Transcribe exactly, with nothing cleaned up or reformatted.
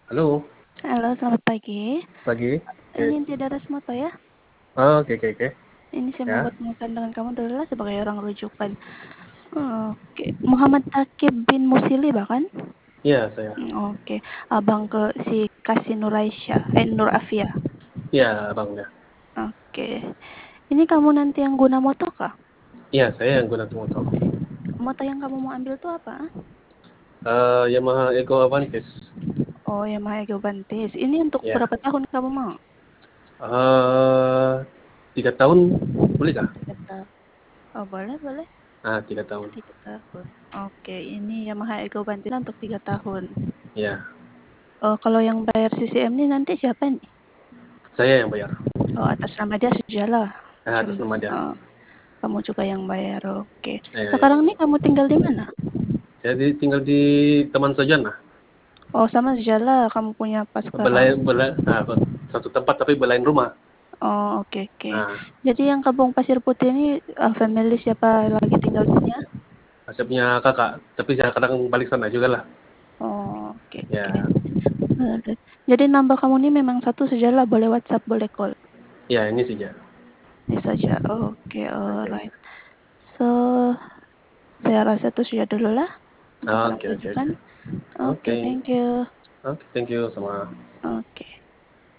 Halo, Halo, selamat pagi. pagi. Ini Oke. Inti Darasmoto ya. Oh, oke, oke, oke. Ini saya mau Ya, bertemu dengan kamu dulu lah sebagai orang rujukan. Oke, Muhammad Takib bin Musili bahkan. iya saya. Hmm, Oke, abang ke si Kasih Nur Aisyah, eh Nur Afia. Iya, abangnya. Oke, ini kamu nanti yang guna moto kah? Iya, saya yang guna motor. Moto yang kamu mau ambil tuh apa? Eh, Yamaha Eco Avantis. Oh, Yamaha Ego Bantis. Ini untuk Ya. berapa tahun kamu mau? Eh, tiga tahun boleh kah? Tiga tahun. Oh, boleh, boleh. Ah, tiga tahun. Tiga tahun. Oke, ini Yamaha Ego Bantis untuk tiga tahun. Ya, Oh, kalau yang bayar C C M ini nanti siapa nih? saya yang bayar. Oh, atas nama dia sujalah. Eh, Cuma atas nama dia. oh, kamu juga yang bayar. Oke. Ya, ya, Sekarang ya. nih kamu tinggal di mana? Saya di, tinggal di Taman Sajana. Oh, sama sujalah kamu punya apa sekarang? Belain, bela, ah, satu tempat tapi belain rumah. Oh, oke oke. Nah, Jadi yang Kampung Pasir Putih ini uh, family siapa lagi tinggal di sini ya? saya punya kakak, tapi saya kadang balik sana juga lah. Oh, oke oke. Ya, Ada. Jadi nambah kamu ini memang satu sujalah boleh WhatsApp, boleh call. ya ini saja. Ini saja. Oke, Oke. alright. So, saya rasa itu sudah dulu lah untuk orang Oke, oke, rujukan. oke. Oke, Oke. thank you. Oke, thank you sama.